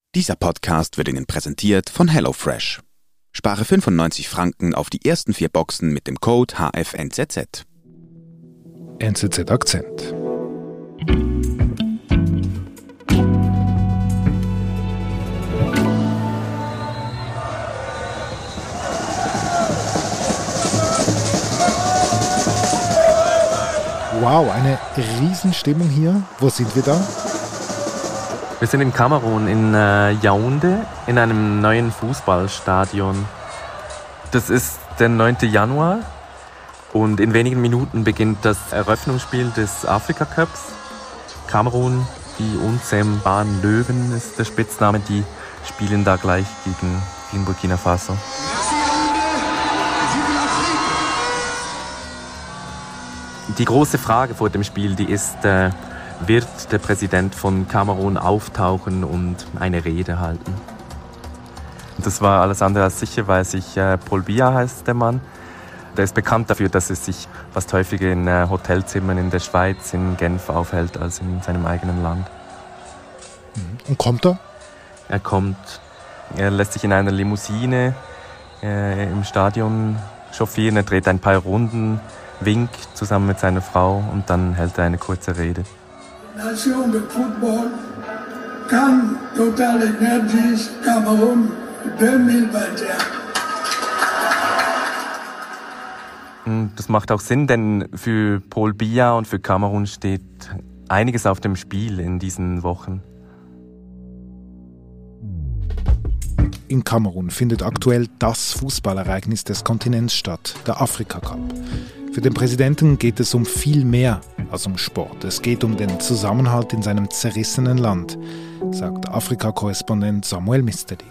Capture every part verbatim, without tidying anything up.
Dieser Podcast wird Ihnen präsentiert von HelloFresh. Spare fünfundneunzig Franken auf die ersten vier Boxen mit dem Code H F N Z Z. N Z Z Akzent. Wow, eine Riesenstimmung hier. Wo sind wir da? Wir sind in Kamerun, in äh, Yaoundé, in einem neuen Fußballstadion. Das ist der neunte Januar und in wenigen Minuten beginnt das Eröffnungsspiel des Afrika Cups. Kamerun, die unzähmbaren Löwen ist der Spitzname, die spielen da gleich gegen, gegen Burkina Faso. Die große Frage vor dem Spiel, die ist, äh, wird der Präsident von Kamerun auftauchen und eine Rede halten? Das war alles andere als sicher, weil sich äh, Paul Biya heißt der Mann. Der ist bekannt dafür, dass er sich fast häufiger in äh, Hotelzimmern in der Schweiz, in Genf aufhält, als in seinem eigenen Land. Und kommt er? Er kommt, er lässt sich in einer Limousine äh, im Stadion chauffieren, er dreht ein paar Runden, winkt zusammen mit seiner Frau und dann hält er eine kurze Rede. Nation de Football, C A N Total Energies Cameroun zwanzig einundzwanzig. Das macht auch Sinn, denn für Paul Biya und für Kamerun steht einiges auf dem Spiel in diesen Wochen. In Kamerun findet aktuell das Fußballereignis des Kontinents statt, der Afrika Cup. Für den Präsidenten geht es um viel mehr als um Sport. Es geht um den Zusammenhalt in seinem zerrissenen Land, sagt Afrika-Korrespondent Samuel Misteli.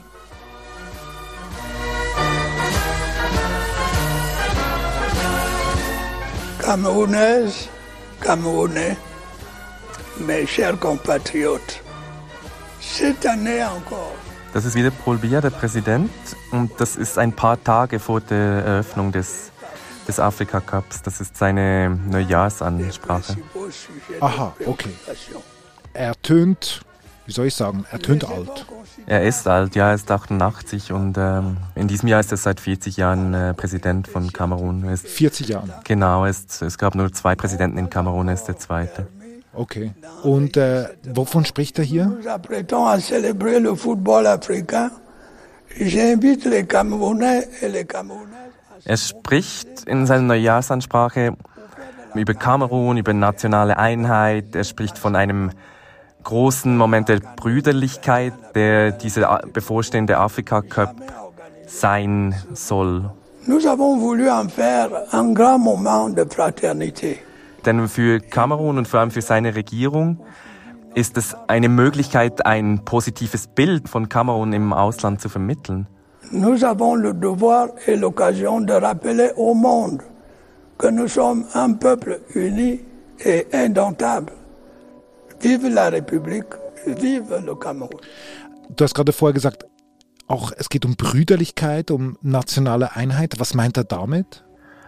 Camerounaise, Camerounais, mes chers compatriotes, cette année encore. Das ist wieder Paul Biya, der Präsident, und das ist ein paar Tage vor der Eröffnung des des Afrika Cups. Das ist seine Neujahrsansprache. Aha, okay. Er tönt, wie soll ich sagen, er tönt alt. Er ist alt, ja, er ist achtundachtzig und ähm, in diesem Jahr ist er seit vierzig Jahren äh, Präsident von Kamerun. Er ist, vierzig Jahre? Genau, er ist, es gab nur zwei Präsidenten in Kamerun, er ist der zweite. Okay. Und äh, wovon spricht er hier? Nous apprêtons à célébrer le football africain. J'invite les Camerounais et les Camerounaises. Er spricht in seiner Neujahrsansprache über Kamerun, über nationale Einheit. Er spricht von einem großen Moment der Brüderlichkeit, der dieser bevorstehende Afrika Cup sein soll. Nous avons voulu en faire un grand moment de fraternité. Denn für Kamerun und vor allem für seine Regierung ist es eine Möglichkeit, ein positives Bild von Kamerun im Ausland zu vermitteln. Nous avons le devoir et l'occasion de rappeler au monde que nous sommes un peuple uni et indomptable. Vive la République, vive le Cameroun. Du hast gerade vorher gesagt, auch es geht um Brüderlichkeit, um nationale Einheit. Was meint er damit?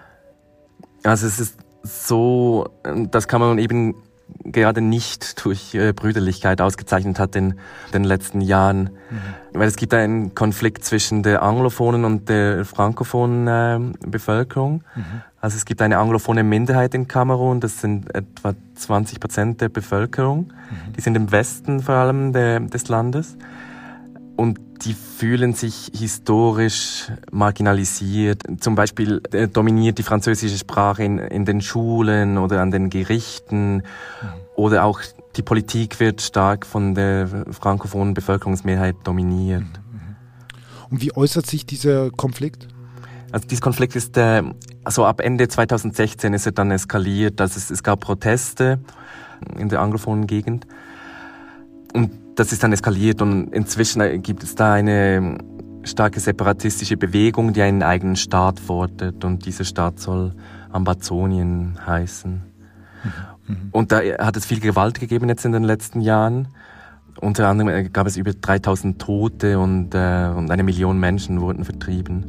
Also es ist so, dass Kamerun eben gerade nicht durch äh, Brüderlichkeit ausgezeichnet hat in den letzten Jahren. Mhm. Weil es gibt einen Konflikt zwischen der anglophonen und der frankophonen äh, Bevölkerung. Mhm. Also es gibt eine anglophone Minderheit in Kamerun, das sind etwa zwanzig Prozent der Bevölkerung. Mhm. Die sind im Westen vor allem der, des Landes. Und die fühlen sich historisch marginalisiert. Zum Beispiel äh, dominiert die französische Sprache in, in den Schulen oder an den Gerichten. Mhm. Oder auch die Politik wird stark von der frankophonen Bevölkerungsmehrheit dominiert. Mhm. Und wie äußert sich dieser Konflikt? Also dieser Konflikt ist, äh, also ab Ende zweitausendsechzehn ist er dann eskaliert. Also es, es gab Proteste in der anglophonen Gegend. Und das ist dann eskaliert und inzwischen gibt es da eine starke separatistische Bewegung, die einen eigenen Staat fordert und dieser Staat soll Ambazonien heißen. Mhm. Und da hat es viel Gewalt gegeben jetzt in den letzten Jahren. Unter anderem gab es über dreitausend Tote und, äh, und eine Million Menschen wurden vertrieben.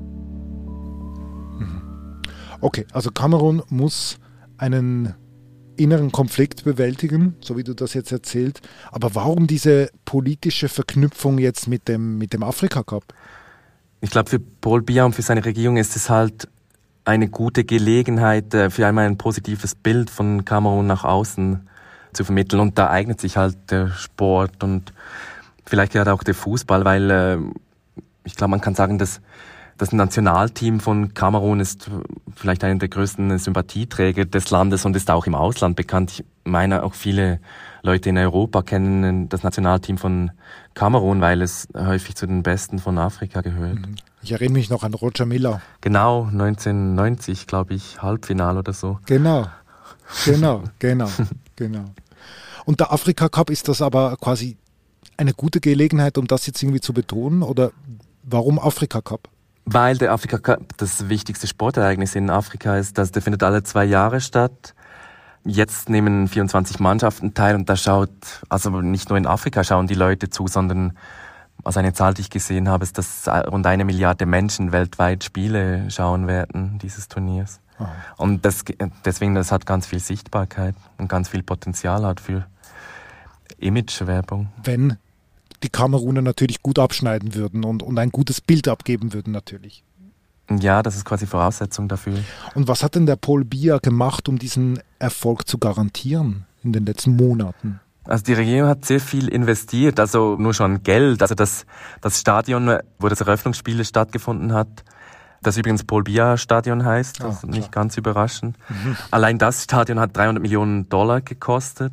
Okay, also Kamerun muss einen inneren Konflikt bewältigen, so wie du das jetzt erzählt. Aber warum diese politische Verknüpfung jetzt mit dem, mit dem Afrika-Cup? Ich glaube, für Paul Biya und für seine Regierung ist es halt eine gute Gelegenheit, für einmal ein positives Bild von Kamerun nach außen zu vermitteln. Und da eignet sich halt der Sport und vielleicht gerade auch der Fußball, weil äh, ich glaube, man kann sagen, dass das Nationalteam von Kamerun ist vielleicht einer der größten Sympathieträger des Landes und ist auch im Ausland bekannt. Ich meine, auch viele Leute in Europa kennen das Nationalteam von Kamerun, weil es häufig zu den Besten von Afrika gehört. Ich erinnere mich noch an Roger Milla. Genau, neunzehnhundertneunzig, glaube ich, Halbfinale oder so. Genau, genau, genau, genau. Und der Afrika-Cup, ist das aber quasi eine gute Gelegenheit, um das jetzt irgendwie zu betonen? Oder warum Afrika-Cup? Weil der Afrika-Cup das wichtigste Sportereignis in Afrika ist. Das, der findet alle zwei Jahre statt. Jetzt nehmen vierundzwanzig Mannschaften teil und da schaut, also nicht nur in Afrika schauen die Leute zu, sondern also eine Zahl, die ich gesehen habe, ist, dass rund eine Milliarde Menschen weltweit Spiele schauen werden, dieses Turniers. Aha. Und das, deswegen, das hat ganz viel Sichtbarkeit und ganz viel Potenzial hat für Imagewerbung. Wenn die Kameruner natürlich gut abschneiden würden und, und ein gutes Bild abgeben würden natürlich. Ja, das ist quasi Voraussetzung dafür. Und was hat denn der Paul Biya gemacht, um diesen Erfolg zu garantieren in den letzten Monaten? Also die Regierung hat sehr viel investiert, also nur schon Geld. Also das, das Stadion, wo das Eröffnungsspiel stattgefunden hat, das übrigens Paul Biya Stadion heißt, das ist nicht ganz überraschend. Mhm. Allein das Stadion hat dreihundert Millionen Dollar gekostet.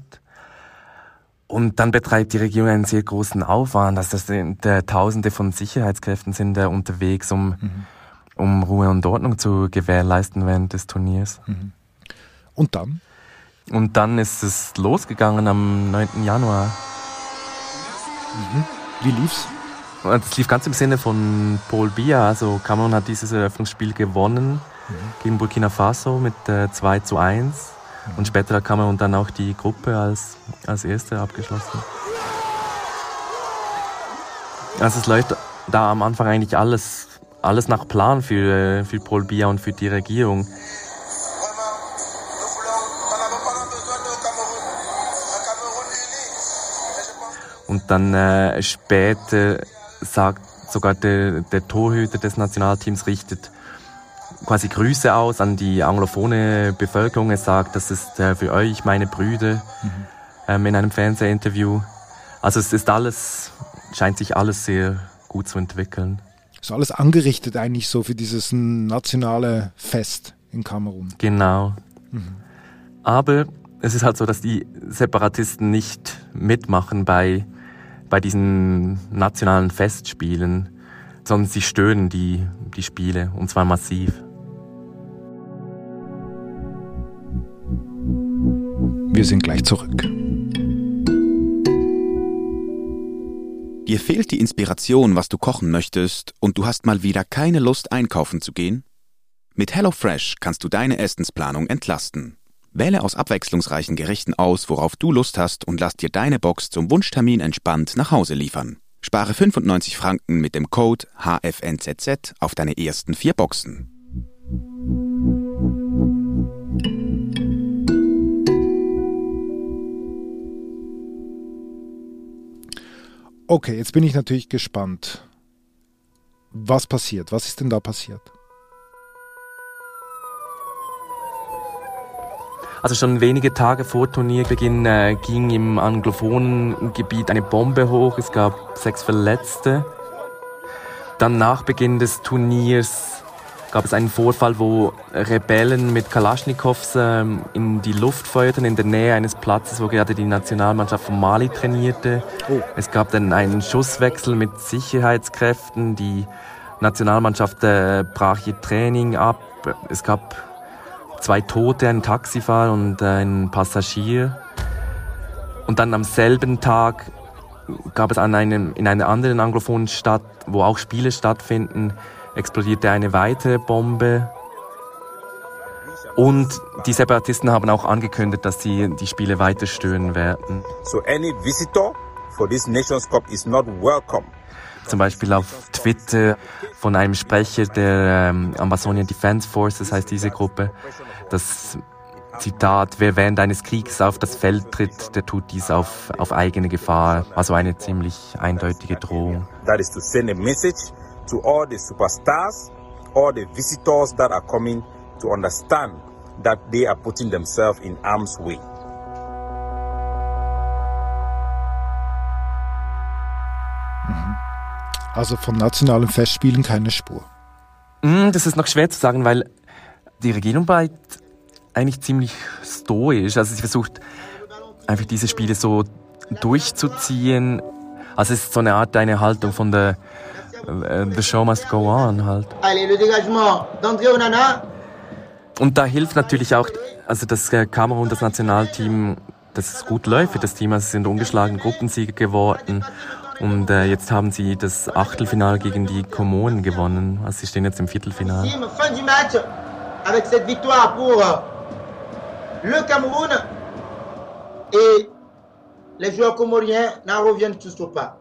Und dann betreibt die Regierung einen sehr großen Aufwand. Also das sind, der Tausende von Sicherheitskräften sind da unterwegs, um, mhm. um Ruhe und Ordnung zu gewährleisten während des Turniers. Mhm. Und dann? Und dann ist es losgegangen am neunten Januar. Mhm. Wie lief's? Es lief ganz im Sinne von Paul Biya. Also Kamerun hat dieses Eröffnungsspiel gewonnen mhm. gegen Burkina Faso mit äh, zwei zu eins. Und später hat Kamerun dann auch die Gruppe als, als Erste abgeschlossen. Also es läuft da am Anfang eigentlich alles, alles nach Plan für, für Paul Biya und für die Regierung. Und dann äh, später sagt sogar der, der Torhüter des Nationalteams, richtet quasi Grüße aus an die anglophone Bevölkerung. Er sagt, das ist äh, für euch, meine Brüder, mhm. ähm, in einem Fernsehinterview. Also es ist alles, scheint sich alles sehr gut zu entwickeln. Ist alles angerichtet eigentlich so für dieses nationale Fest in Kamerun. Genau. Mhm. Aber es ist halt so, dass die Separatisten nicht mitmachen bei, bei diesen nationalen Festspielen, sondern sie stören die, die Spiele, und zwar massiv. Wir sind gleich zurück. Dir fehlt die Inspiration, was du kochen möchtest, und du hast mal wieder keine Lust, einkaufen zu gehen? Mit HelloFresh kannst du deine Essensplanung entlasten. Wähle aus abwechslungsreichen Gerichten aus, worauf du Lust hast, und lass dir deine Box zum Wunschtermin entspannt nach Hause liefern. Spare fünfundneunzig Franken mit dem Code H F N Z Z auf deine ersten vier Boxen. Okay, jetzt bin ich natürlich gespannt. Was passiert? Was ist denn da passiert? Also schon wenige Tage vor Turnierbeginn äh, ging im anglophonen Gebiet eine Bombe hoch. Es gab sechs Verletzte. Dann nach Beginn des Turniers gab es einen Vorfall, wo Rebellen mit Kalaschnikows äh, in die Luft feuerten, in der Nähe eines Platzes, wo gerade die Nationalmannschaft von Mali trainierte. Oh. Es gab dann einen Schusswechsel mit Sicherheitskräften. Die Nationalmannschaft äh, brach ihr Training ab. Es gab zwei Tote, ein Taxifahrer und ein Passagier. Und dann am selben Tag gab es an einem, in einer anderen anglophonen Stadt, wo auch Spiele stattfinden, explodierte eine weitere Bombe. Und die Separatisten haben auch angekündigt, dass sie die Spiele weiter stören werden. So any visitor for this Nations Cup is not welcome. Zum Beispiel auf Twitter von einem Sprecher der ähm, Amazonian Defense Forces, heißt diese Gruppe, dass Zitat, wer während eines Kriegs auf das Feld tritt, der tut dies auf, auf eigene Gefahr. Also eine ziemlich eindeutige Drohung. That is to send a message to all the superstars, all the visitors that are coming to understand that they are putting themselves in harm's way. Also von nationalen Festspielen keine Spur. Das ist noch schwer zu sagen, weil die Regierung bleibt eigentlich ziemlich stoisch. Also sie versucht einfach diese Spiele so durchzuziehen. Also es ist so eine Art, eine Haltung von der uh, The Show Must Go On halt. Und da hilft natürlich auch, also das Kamerun, das Nationalteam, dass es gut läuft für das Team. Also sie sind ungeschlagen Gruppensieger geworden. Und äh, jetzt haben sie das Achtelfinale gegen die Komoren gewonnen. Also sie stehen jetzt im Viertelfinale. Avec cette victoire pour le Cameroun et les joueurs comoriens n'en reviennent toujours pas.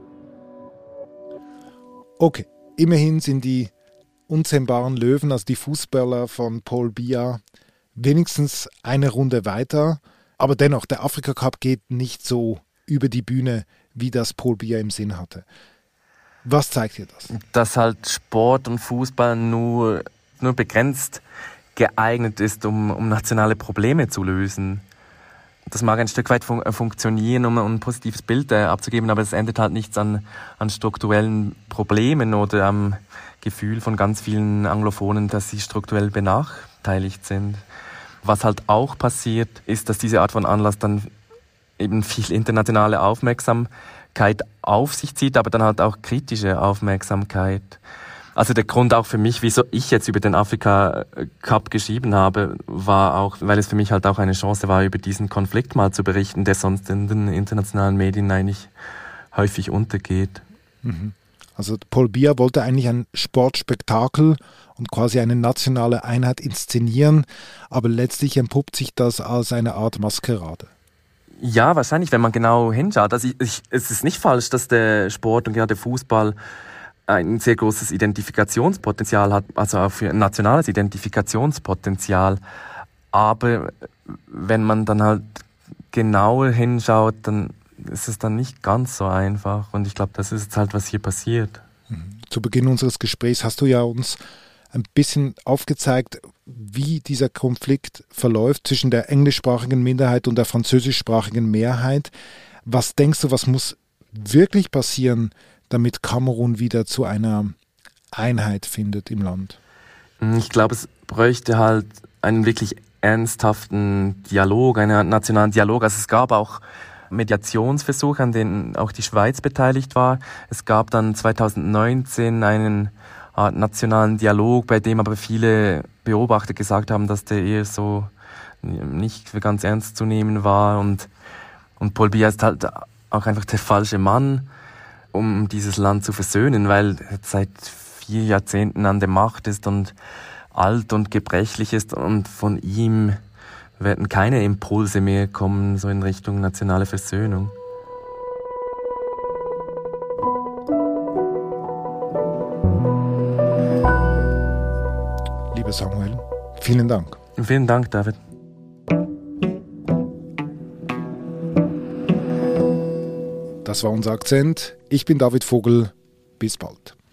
Okay, immerhin sind die unzähmbaren Löwen, also die Fußballer von Paul Biya, wenigstens eine Runde weiter. Aber dennoch, der Afrika Cup geht nicht so über die Bühne, wie das Paul Biya im Sinn hatte. Was zeigt dir das? Dass halt Sport und Fußball nur, nur begrenzt geeignet ist, um, um nationale Probleme zu lösen. Das mag ein Stück weit fun- funktionieren, um ein positives Bild äh, abzugeben, aber es endet halt nichts an, an strukturellen Problemen oder am Gefühl von ganz vielen Anglophonen, dass sie strukturell benachteiligt sind. Was halt auch passiert, ist, dass diese Art von Anlass dann eben viel internationale Aufmerksamkeit auf sich zieht, aber dann halt auch kritische Aufmerksamkeit. Also der Grund auch für mich, wieso ich jetzt über den Afrika Cup geschrieben habe, war auch, weil es für mich halt auch eine Chance war, über diesen Konflikt mal zu berichten, der sonst in den internationalen Medien eigentlich häufig untergeht. Also Paul Biya wollte eigentlich ein Sportspektakel und quasi eine nationale Einheit inszenieren, aber letztlich entpuppt sich das als eine Art Maskerade. Ja, wahrscheinlich, wenn man genau hinschaut. Also ich, ich, es ist nicht falsch, dass der Sport und gerade Fußball ein sehr großes Identifikationspotenzial hat, also auch für ein nationales Identifikationspotenzial. Aber wenn man dann halt genauer hinschaut, dann ist es dann nicht ganz so einfach. Und ich glaube, das ist jetzt halt, was hier passiert. Zu Beginn unseres Gesprächs hast du ja uns ein bisschen aufgezeigt, wie dieser Konflikt verläuft zwischen der englischsprachigen Minderheit und der französischsprachigen Mehrheit. Was denkst du, was muss wirklich passieren, damit Kamerun wieder zu einer Einheit findet im Land? Ich glaube, es bräuchte halt einen wirklich ernsthaften Dialog, einen nationalen Dialog. Also es gab auch Mediationsversuche, an denen auch die Schweiz beteiligt war. Es gab dann zweitausendneunzehn einen Art nationalen Dialog, bei dem aber viele Beobachter gesagt haben, dass der eher so nicht für ganz ernst zu nehmen war. Und, und Paul Biya ist halt auch einfach der falsche Mann, um dieses Land zu versöhnen, weil er seit vier Jahrzehnten an der Macht ist und alt und gebrechlich ist, und von ihm werden keine Impulse mehr kommen, so in Richtung nationale Versöhnung. Lieber Samuel, vielen Dank. Vielen Dank, David. Das war unser Akzent. Ich bin David Vogel. Bis bald.